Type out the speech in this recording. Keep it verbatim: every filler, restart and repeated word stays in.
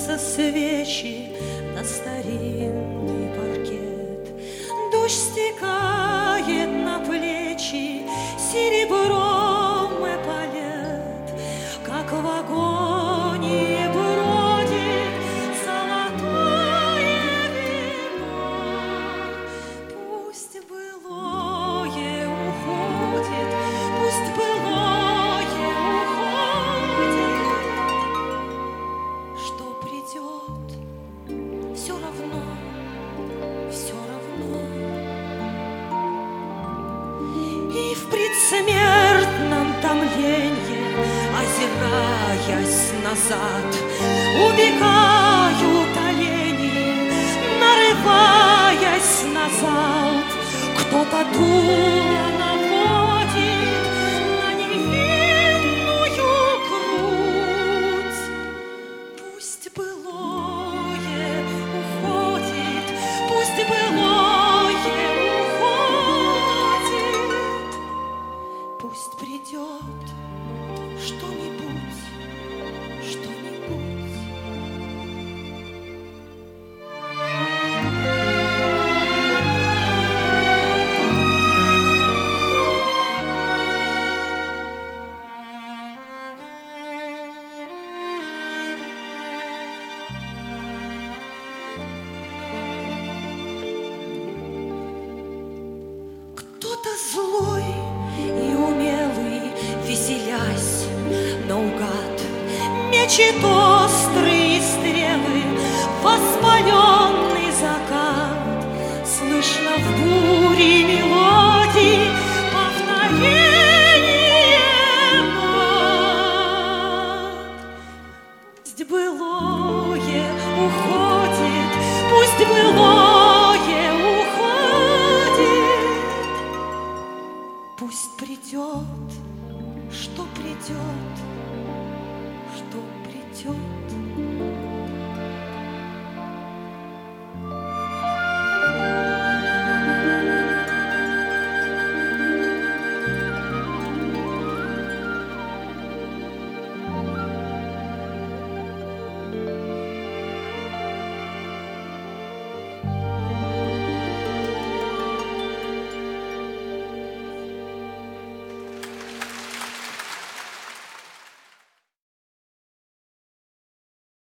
ложатся свечи на старинный паркет. Дождь стекает на плечи серебром эполет, как в агонии бродит золотое вино. Пусть былое уходит, пусть былое уходит, что придет, все равно, все равно. И в предсмертном томлении, озираясь назад, убегают олени, нарываясь назад. Кто-то дуло наводит на невинную грудь. Пусть былое уходит, пусть былое уходит, пусть придет что-нибудь, что-нибудь. Кто-то злой и умелый, веселясь наугад, мечет острые стрелы в воспаленный закат. Слышно в буре мелодии повторение нот. Пусть былое уходит, пусть былое уходит, пусть придет, что придет, что придет.